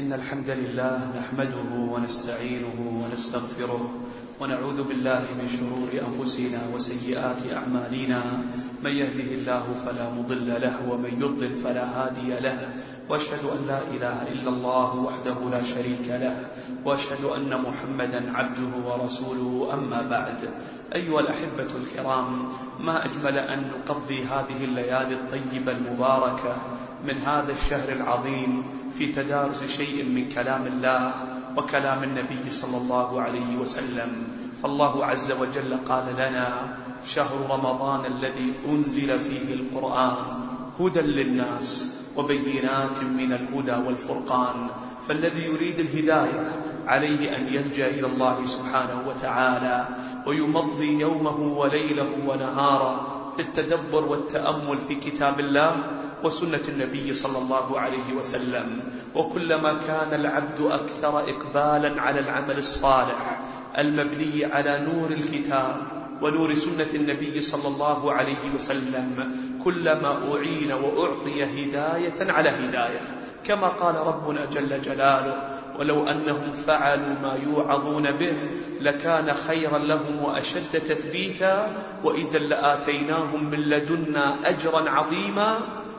إن الحمد لله نحمده ونستعينه ونستغفره ونعوذ بالله من شرور أنفسنا وسيئات أعمالنا. من يهده الله فلا مضل له ومن يضلل فلا هادي له، وأشهد أن لا إله إلا الله وحده لا شريك له، وأشهد أن محمدا عبده ورسوله. أما بعد، أيها الأحبة الكرام، ما أجمل أن نقضي هذه الليالي الطيبة المباركة من هذا الشهر العظيم في تدارس شيء من كلام الله وكلام النبي صلى الله عليه وسلم. فالله عز وجل قال لنا: شهر رمضان الذي أنزل فيه القرآن هدى للناس وبينات من الهدى والفرقان. فالذي يريد الهداية عليه أن يلجأ إلى الله سبحانه وتعالى ويمضي يومه وليله ونهاره في التدبر والتأمل في كتاب الله وسنة النبي صلى الله عليه وسلم. وكلما كان العبد أكثر إقبالا على العمل الصالح المبني على نور الكتاب ونور سنة النبي صلى الله عليه وسلم، كلما أعين وأعطي هداية على هداية، كما قال ربنا جل جلاله: ولو أنهم فعلوا ما يوعظون به لكان خيرا لهم وأشد تثبيتا وإذا لآتيناهم من لدنا أجرا عظيما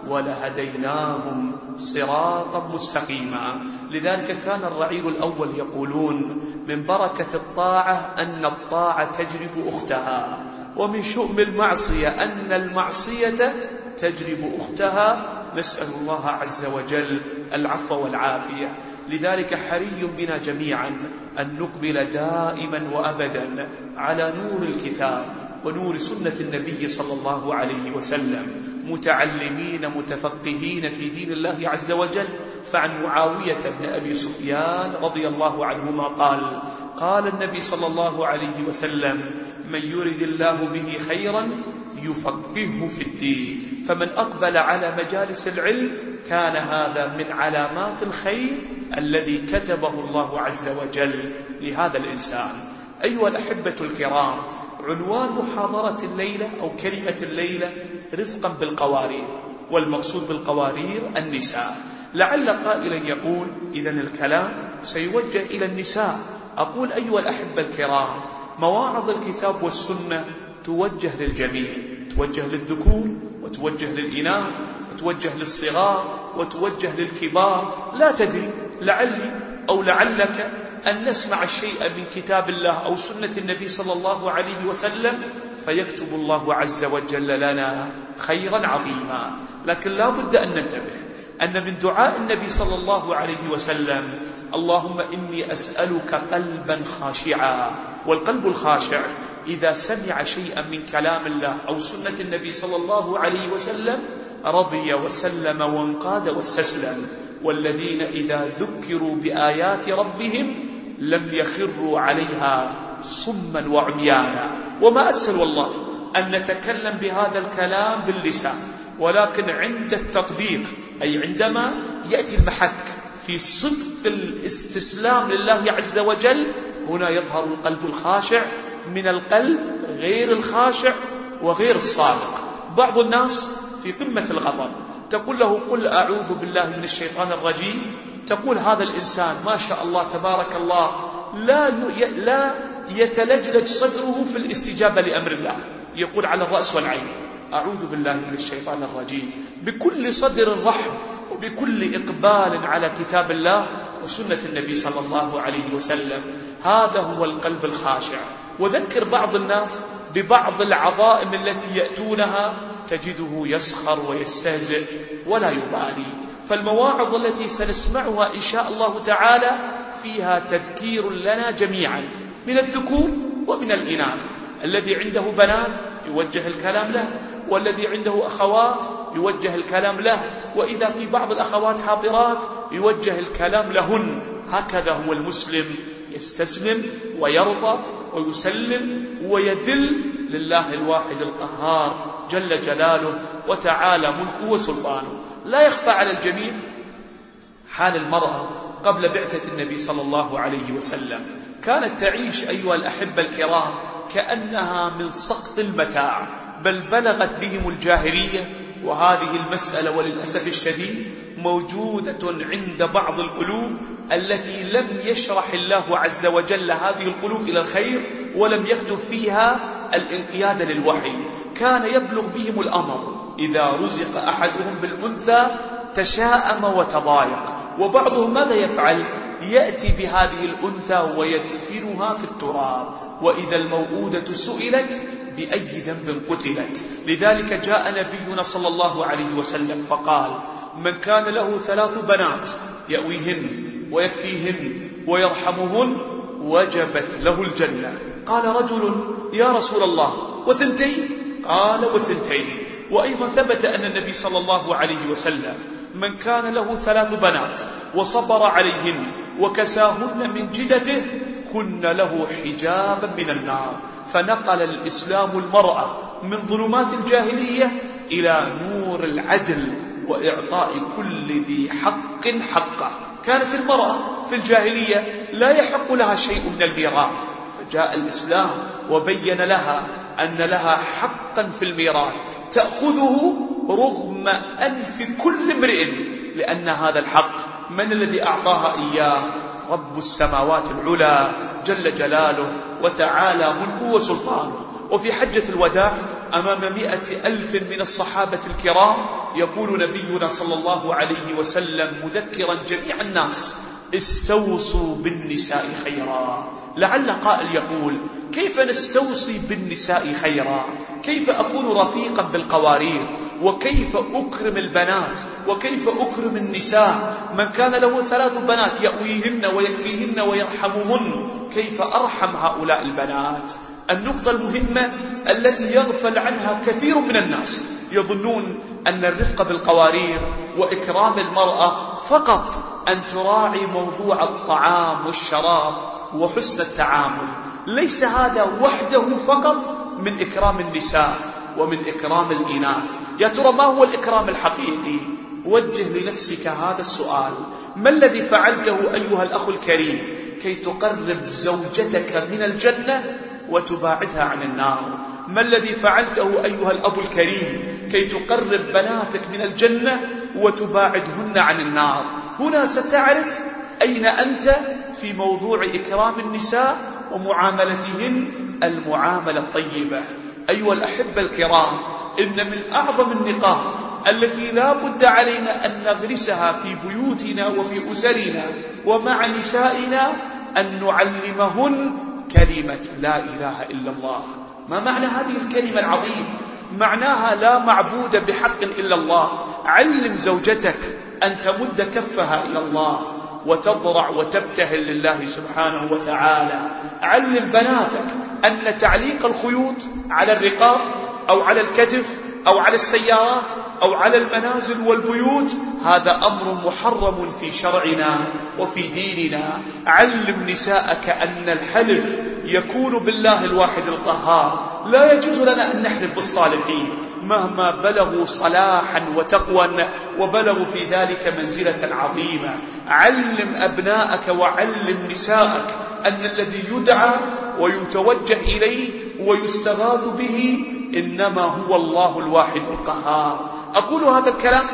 ولهديناهم صراطا مستقيما. لذلك كان الرعيل الأول يقولون: من بركة الطاعة أن الطاعة تجلب أختها، ومن شؤم المعصية أن المعصية تجلب أختها. نسأل الله عز وجل العفو والعافية. لذلك حري بنا جميعا أن نقبل دائما وأبدا على نور الكتاب ونور سنة النبي صلى الله عليه وسلم، متعلمين متفقهين في دين الله عز وجل. فعن معاوية بن أبي سفيان رضي الله عنهما قال: قال النبي صلى الله عليه وسلم: من يرد الله به خيرا يفقهه في الدين. فمن أقبل على مجالس العلم كان هذا من علامات الخير الذي كتبه الله عز وجل لهذا الإنسان. أيها الأحبة الكرام، عنوان محاضرة الليلة أو كلمة الليلة: رفقا بالقوارير. والمقصود بالقوارير النساء. لعل قائلا يقول: إذن الكلام سيوجه إلى النساء. أقول: أيها الأحبة الكرام، مواعظ الكتاب والسنة توجه للجميع، توجه للذكور وتوجه للإناث وتوجه للصغار وتوجه للكبار. لا تدري، لعلي أو لعلك أن نسمع الشيء من كتاب الله أو سنة النبي صلى الله عليه وسلم فيكتب الله عز وجل لنا خيرا عظيما. لكن لا بد أن ننتبه أن من دعاء النبي صلى الله عليه وسلم: اللهم إني أسألك قلبا خاشعا. والقلب الخاشع إذا سمع شيئا من كلام الله أو سنة النبي صلى الله عليه وسلم رضي وسلم وانقاد واستسلم. والذين إذا ذكروا بآيات ربهم لم يخروا عليها صما وعميانا. وما أسهل والله أن نتكلم بهذا الكلام باللسان، ولكن عند التطبيق، أي عندما يأتي المحك في صدق الاستسلام لله عز وجل، هنا يظهر القلب الخاشع من القلب غير الخاشع وغير الصادق. بعض الناس في قمة الغضب تقول له: قل أعوذ بالله من الشيطان الرجيم. تقول هذا الإنسان ما شاء الله تبارك الله لا يتلجلج صدره في الاستجابة لأمر الله، يقول على الرأس والعين: أعوذ بالله من الشيطان الرجيم، بكل صدر رحب وبكل إقبال على كتاب الله وسنة النبي صلى الله عليه وسلم. هذا هو القلب الخاشع. وذكر بعض الناس ببعض العظائم التي يأتونها تجده يسخر ويستهزئ ولا يبالي. فالمواعظ التي سنسمعها إن شاء الله تعالى فيها تذكير لنا جميعا من الذكور ومن الإناث. الذي عنده بنات يوجه الكلام له، والذي عنده أخوات يوجه الكلام له، وإذا في بعض الأخوات حاضرات يوجه الكلام لهن. هكذا هو المسلم، يستسلم ويرضى ويسلم ويذل لله الواحد القهار جل جلاله وتعالى ملكه وسلطانه. لا يخفى على الجميع حال المرأة قبل بعثة النبي صلى الله عليه وسلم. كانت تعيش أيها الأحبة الكرام كأنها من سقط المتاع، بل بلغت بهم الجاهلية. وهذه المسألة وللأسف الشديد موجودة عند بعض القلوب التي لم يشرح الله عز وجل هذه القلوب إلى الخير ولم يكتب فيها الانقياد للوحي. كان يبلغ بهم الأمر إذا رزق أحدهم بالأنثى تشاءم وتضايق، وبعضهم ماذا يفعل؟ يأتي بهذه الأنثى ويدفنها في التراب، وإذا الموءودة سئلت بأي ذنب قتلت. لذلك جاء نبينا صلى الله عليه وسلم فقال: من كان له 3 بنات يأويهن ويكفيهن ويرحمهن وجبت له الجنة. قال رجل: يا رسول الله، و2؟ قال: و2. وأيضا ثبت أن النبي صلى الله عليه وسلم من كان له 3 بنات وصبر عليهن وكساهن من جدته كن له حجابا من النار. فنقل الإسلام المرأة من ظلمات الجاهلية إلى نور العدل وإعطاء كل ذي حق حقه. كانت المرأة في الجاهلية لا يحق لها شيء من الميراث، فجاء الإسلام وبين لها أن لها حقا في الميراث تأخذه رغم أنف كل امرئ، لأن هذا الحق من الذي أعطاها إياه؟ رب السماوات العلى جل جلاله وتعالى ملكه وسلطانه. وفي حجة الوداع أمام 100,000 من الصحابة الكرام يقول نبينا صلى الله عليه وسلم مذكرا جميع الناس: استوصوا بالنساء خيرا. لعل قائل يقول: كيف نستوصي بالنساء خيرا؟ كيف أكون رفيقا بالقوارير؟ وكيف أكرم البنات؟ وكيف أكرم النساء؟ من كان له 3 بنات يأويهن ويكفيهن ويرحمهن، كيف أرحم هؤلاء البنات؟ النقطة المهمة التي يغفل عنها كثير من الناس، يظنون أن الرفق بالقوارير وإكرام المرأة فقط أن تراعي موضوع الطعام والشراب وحسن التعامل. ليس هذا وحده فقط من إكرام النساء ومن إكرام الإناث. يا ترى ما هو الإكرام الحقيقي؟ وجه لنفسك هذا السؤال: ما الذي فعلته أيها الأخ الكريم كي تقرب زوجتك من الجنة وتباعدها عن النار؟ ما الذي فعلته أيها الأب الكريم كي تقرب بناتك من الجنة وتباعدهن عن النار؟ هنا ستعرف أين أنت في موضوع إكرام النساء ومعاملتهن المعاملة الطيبة. أيها الأحبة الكرام، إن من أعظم النقاط التي لا بد علينا أن نغرسها في بيوتنا وفي أسرنا ومع نسائنا أن نعلمهن كلمة لا إله إلا الله. ما معنى هذه الكلمة العظيمة؟ معناها لا معبود بحق إلا الله. علم زوجتك أن تمد كفها إلى الله وتضرع وتبتهل لله سبحانه وتعالى. علم بناتك أن تعليق الخيوط على الرقاب أو على الكتف أو على السيارات أو على المنازل والبيوت هذا أمر محرم في شرعنا وفي ديننا. علم نساءك أن الحلف يكون بالله الواحد القهار. لا يجوز لنا أن نحلف بالصالحين مهما بلغوا صلاحا وتقوى وبلغوا في ذلك منزلة عظيمة. علم أبناءك وعلم نساءك أن الذي يدعى ويتوجه إليه ويستغاث به إنما هو الله الواحد القهار. أقول هذا الكلام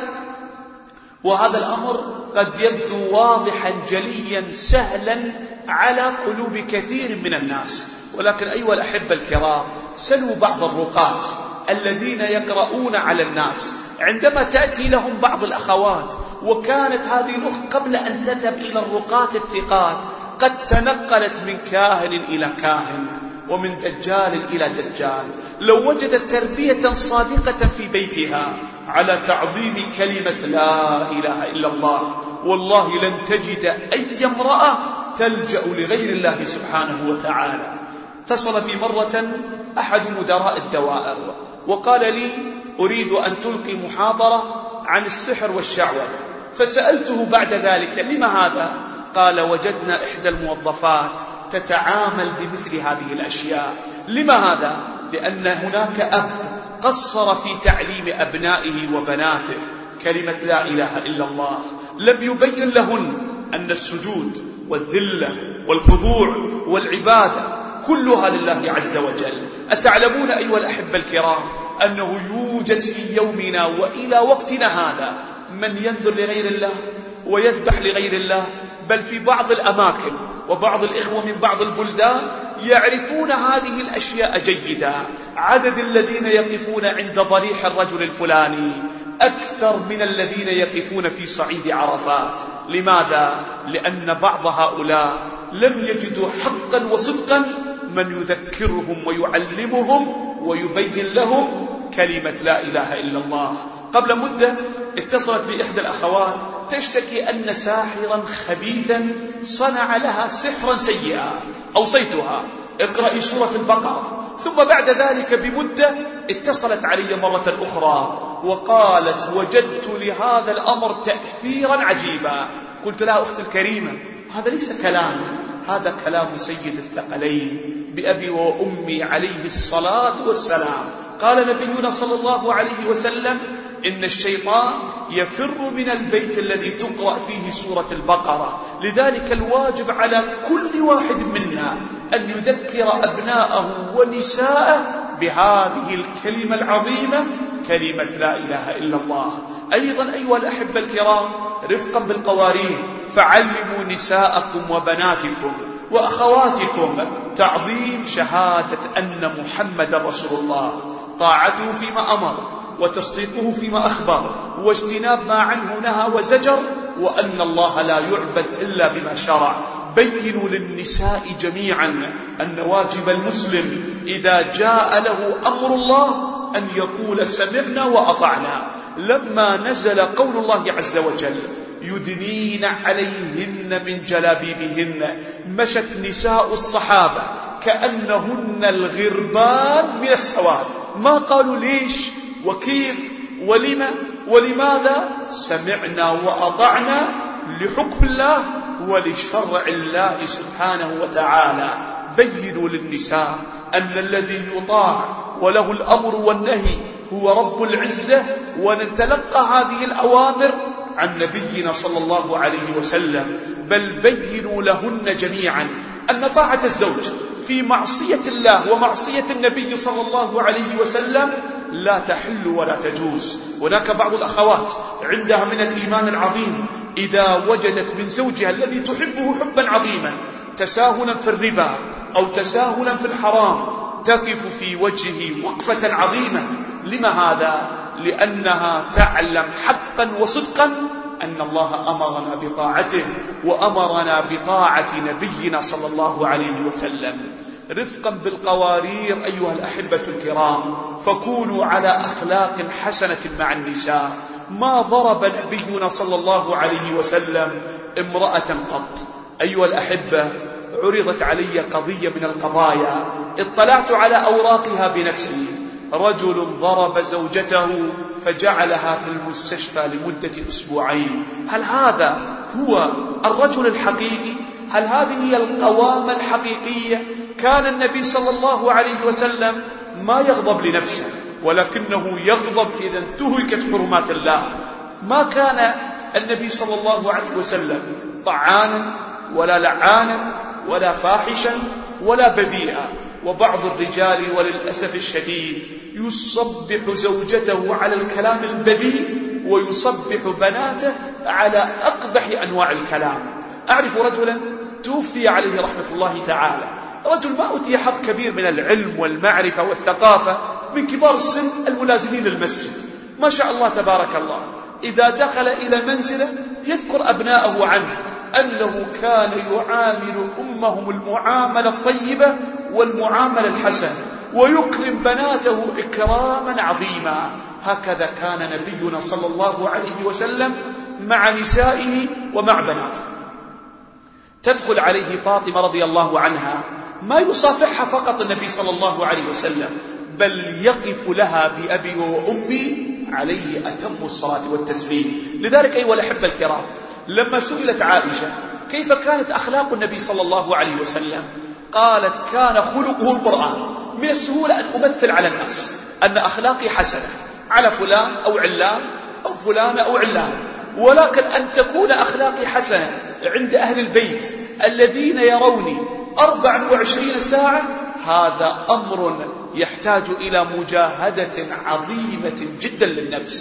وهذا الأمر قد يبدو واضحا جليا سهلا على قلوب كثير من الناس، ولكن أيها الأحبة الكرام، سلوا بعض الرقاة الذين يقرؤون على الناس عندما تأتي لهم بعض الأخوات، وكانت هذه الأخت قبل أن تذهب إلى الرقاة الثقات قد تنقلت من كاهن إلى كاهن ومن دجال إلى دجال، لو وجدت تربية صادقة في بيتها على تعظيم كلمة لا إله إلا الله والله لن تجد أي امرأة تلجأ لغير الله سبحانه وتعالى. اتصل بي مرة أحد مدراء الدوائر وقال لي: أريد أن تلقي محاضرة عن السحر والشعوذة. فسألته بعد ذلك: لما هذا؟ قال: وجدنا إحدى الموظفات تتعامل بمثل هذه الأشياء. لما هذا؟ لأن هناك أب قصر في تعليم أبنائه وبناته كلمة لا إله إلا الله، لم يبين لهن أن السجود والذلة والخضوع والعبادة كلها لله عز وجل. أتعلمون أيها الأحبة الكرام أنه يوجد في يومنا وإلى وقتنا هذا من ينذر لغير الله ويذبح لغير الله، بل في بعض الأماكن وبعض الإخوة من بعض البلدان يعرفون هذه الأشياء جيدا. عدد الذين يقفون عند ضريح الرجل الفلاني أكثر من الذين يقفون في صعيد عرفات. لماذا؟ لأن بعض هؤلاء لم يجدوا حقا وصدقا من يذكرهم ويعلمهم ويبين لهم كلمة لا إله إلا الله. قبل مدة اتصلت بإحدى الأخوات تشتكي أن ساحرا خبيثا صنع لها سحرا سيئا. أوصيتها اقرأي سورة البقرة. ثم بعد ذلك بمدة اتصلت علي مرة أخرى وقالت وجدت لهذا الأمر تأثيرا عجيبا. قلت لها أختي الكريمة هذا ليس كلام، هذا كلام سيد الثقلين بأبي وأمي عليه الصلاة والسلام. قال نبينا صلى الله عليه وسلم إن الشيطان يفر من البيت الذي تقرأ فيه سورة البقرة. لذلك الواجب على كل واحد منا أن يذكر أبناءه ونساءه بهذه الكلمة العظيمة، كلمة لا إله إلا الله. أيضا أيها الأحبة الكرام رفقا بالقوارير، فعلموا نساءكم وبناتكم وأخواتكم تعظيم شهادة أن محمد رسول الله، طاعته فيما أمر وتصديقه فيما أخبر واجتناب ما عنه نهى وزجر، وأن الله لا يعبد إلا بما شرع. بينوا للنساء جميعا أن واجب المسلم إذا جاء له أمر الله أن يقول سمعنا وأطعنا. لما نزل قول الله عز وجل يدنين عليهن من جلابيبهن مشت نساء الصحابة كأنهن الغربان من السواد، ما قالوا ليش وكيف ولما ولماذا، سمعنا وأطعنا لحكم الله ولشرع الله سبحانه وتعالى. بينوا للنساء أن الذي يطاع وله الأمر والنهي هو رب العزة، ونتلقى هذه الأوامر عن نبينا صلى الله عليه وسلم. بل بينوا لهن جميعا أن طاعة الزوج في معصية الله ومعصية النبي صلى الله عليه وسلم لا تحل ولا تجوز. هناك بعض الأخوات عندها من الإيمان العظيم إذا وجدت من زوجها الذي تحبه حبا عظيما تساهلا في الربا أو تساهلا في الحرام تقف في وجهه وقفة عظيمة. لما هذا؟ لأنها تعلم حقا وصدقا أن الله أمرنا بطاعته وأمرنا بطاعة نبينا صلى الله عليه وسلم. رفقا بالقوارير أيها الأحبة الكرام، فكونوا على أخلاق حسنة مع النساء. ما ضرب نبينا صلى الله عليه وسلم امرأة قط. أيها الأحبة عرضت علي قضية من القضايا اطلعت على أوراقها بنفسي. رجل ضرب زوجته فجعلها في المستشفى لمدة أسبوعين. هل هذا هو الرجل الحقيقي؟ هل هذه هي القوامة الحقيقية؟ كان النبي صلى الله عليه وسلم ما يغضب لنفسه، ولكنه يغضب إذا انتهكت حرمات الله. ما كان النبي صلى الله عليه وسلم طعانا ولا لعانا ولا فاحشا ولا بذيئا. وبعض الرجال وللأسف الشديد يصبح زوجته على الكلام البذيء ويصبح بناته على أقبح أنواع الكلام. أعرف رجلا توفي عليه رحمة الله تعالى، رجل ما أوتي حظ كبير من العلم والمعرفة والثقافة، من كبار السن الملازمين للمسجد، ما شاء الله تبارك الله. إذا دخل إلى منزله يذكر أبناءه عنه أنه كان يعامل أمهم المعاملة الطيبة والمعاملة الحسنة ويكرم بناته إكراما عظيما. هكذا كان نبينا صلى الله عليه وسلم مع نسائه ومع بناته. تدخل عليه فاطمة رضي الله عنها، ما يصافحها فقط النبي صلى الله عليه وسلم، بل يقف لها بأبي وأمي عليه أتم الصلاة والتسليم. لذلك أيها الأحبة الكرام، لما سئلت عائشة كيف كانت أخلاق النبي صلى الله عليه وسلم، قالت كان خلقه القرآن. من السهولة أن أمثل على الناس أن أخلاقي حسنة على فلان أو علان أو فلان أو علان، ولكن أن تكون أخلاقي حسنة عند أهل البيت الذين يروني 24 ساعة، هذا أمر يحتاج إلى مجاهدة عظيمة جدا للنفس.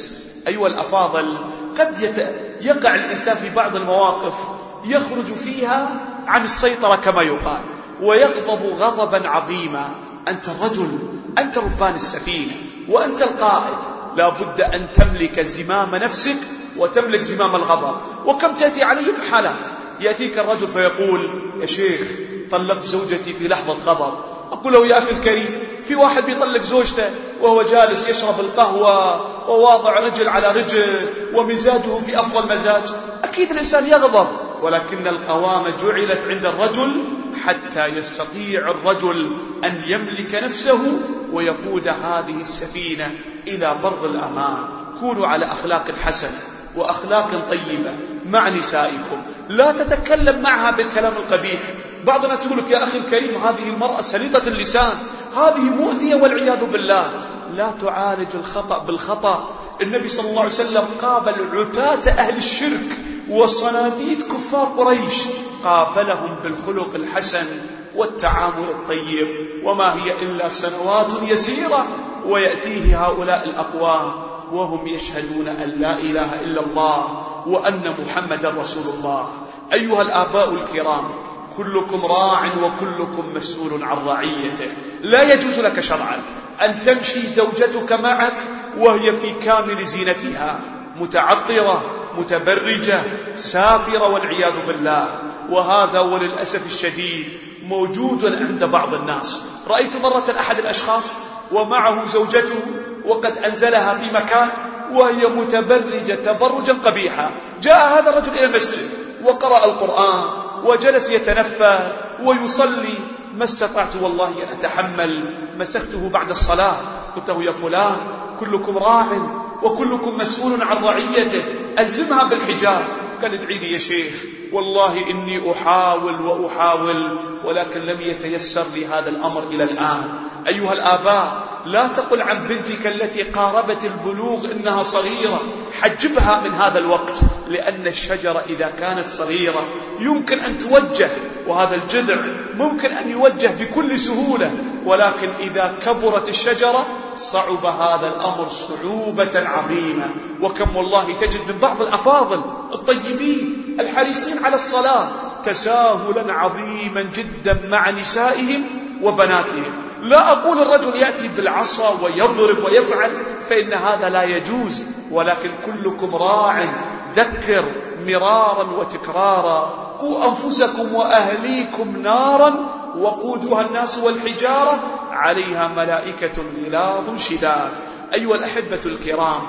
أيها الأفاضل، قد يقع الإنسان في بعض المواقف يخرج فيها عن السيطرة كما يقال، ويغضب غضبا عظيما. أنت الرجل، أنت ربان السفينة، وأنت القائد، لا بد أن تملك زمام نفسك وتملك زمام الغضب. وكم تأتي علي حالات، يأتيك الرجل فيقول: يا شيخ طلقت زوجتي في لحظة غضب. أقول له: يا أخي الكريم، في واحد بيطلق زوجته وهو جالس يشرب القهوة وواضع رجل على رجل ومزاجه في أفضل مزاج، أكيد الإنسان يغضب، ولكن القوامة جعلت عند الرجل حتى يستطيع الرجل أن يملك نفسه ويقود هذه السفينة إلى بر الأمان. كونوا على أخلاق حسنة وأخلاق طيبة مع نسائكم، لا تتكلم معها بالكلام القبيح. بعض الناس يقول لك: يا أخي الكريم، هذه المرأة سليطة اللسان، هذه مؤذية والعياذ بالله. لا تعالج الخطأ بالخطأ. النبي صلى الله عليه وسلم قابل عتاة أهل الشرك وصناديد كفار قريش، قابلهم بالخلق الحسن والتعامل الطيب. وما هي إلا سنوات يسيرة ويأتيه هؤلاء الأقوام وهم يشهدون أن لا إله إلا الله وأن محمد رسول الله. أيها الآباء الكرام، كلكم راع وكلكم مسؤول عن رعيته. لا يجوز لك شرعا أن تمشي زوجتك معك وهي في كامل زينتها، متعطرة متبرجة سافرة والعياذ بالله. وهذا وللأسف الشديد موجود عند بعض الناس. رأيت مرة أحد الأشخاص ومعه زوجته وقد أنزلها في مكان وهي متبرجة تبرجا قبيحا. جاء هذا الرجل إلى المسجد وقرأ القرآن وجلس يتنفل ويصلي. ما استطعت والله أن أتحمل، مسكته بعد الصلاة قلت له: يا فلان، كلكم راع وكلكم مسؤول عن رعيته، ألزمها بالحجاب. قال: ادعي لي يا شيخ، والله إني أحاول وأحاول ولكن لم يتيسر لي هذا الأمر إلى الآن. أيها الآباء، لا تقل عن بنتك التي قاربت البلوغ إنها صغيرة، حجبها من هذا الوقت، لأن الشجرة إذا كانت صغيرة يمكن أن توجه، وهذا الجذع ممكن أن يوجه بكل سهولة، ولكن إذا كبرت الشجرة صعب هذا الأمر صعوبة عظيمة. وكم والله تجد من بعض الأفاضل الطيبين الحريصين على الصلاة تساهلا عظيما جدا مع نسائهم وبناتهم. لا أقول الرجل يأتي بالعصا ويضرب ويفعل، فإن هذا لا يجوز، ولكن كلكم راع. ذكر مرارا وتكرارا: قوا أنفسكم وأهليكم نارا وقودها الناس والحجارة عليها ملائكة غلاظ شداد. أيها الأحبة الكرام،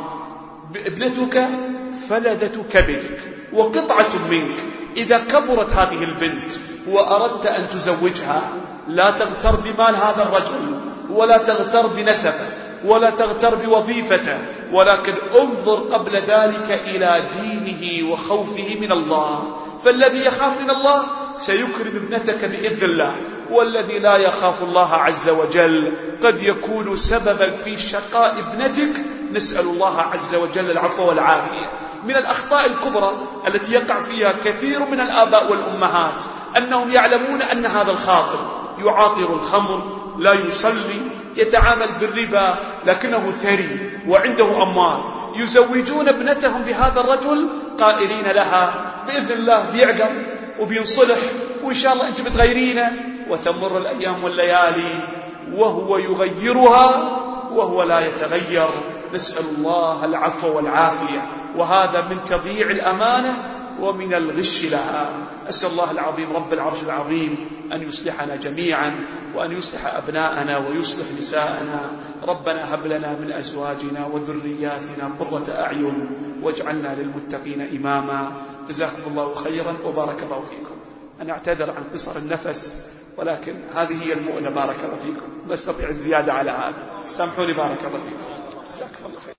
ابنتك فلذة كبدك وقطعة منك. إذا كبرت هذه البنت وأردت أن تزوجها، لا تغتر بمال هذا الرجل، ولا تغتر بنسبه، ولا تغتر بوظيفته، ولكن انظر قبل ذلك إلى دينه وخوفه من الله. فالذي يخاف من الله سيكرم ابنتك بإذن الله، والذي لا يخاف الله عز وجل قد يكون سببا في شقاء ابنتك. نسأل الله عز وجل العفو والعافية. من الأخطاء الكبرى التي يقع فيها كثير من الآباء والأمهات أنهم يعلمون أن هذا الخاطب يعاطر الخمر، لا يصلي، يتعامل بالربا، لكنه ثري وعنده أموال، يزوجون ابنتهم بهذا الرجل قائلين لها: بإذن الله بيعقل وبينصلح وإن شاء الله أنت بتغيرينه. وتمر الأيام والليالي وهو يغيرها وهو لا يتغير. نسأل الله العفو والعافية. وهذا من تضييع الأمانة ومن الغش لها. أسأل الله العظيم رب العرش العظيم أن يصلحنا جميعا، وأن يصلح أبناءنا ويصلح نساءنا. ربنا هب لنا من أزواجنا وذرياتنا قرة أعين واجعلنا للمتقين إماما. جزاكم الله خيرا وبارك الله فيكم. أنا أعتذر عن قصر النفس، ولكن هذه هي المؤنة. بارك الله فيكم، ما استطيع الزيادة على هذا، سامحوني. بارك الله فيكم، جزاكم الله خير.